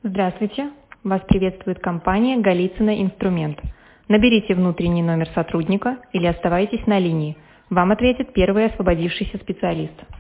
Здравствуйте! Вас приветствует компания «Голицыно Инструмент». Наберите внутренний номер сотрудника или оставайтесь на линии. Вам ответит первый освободившийся специалист.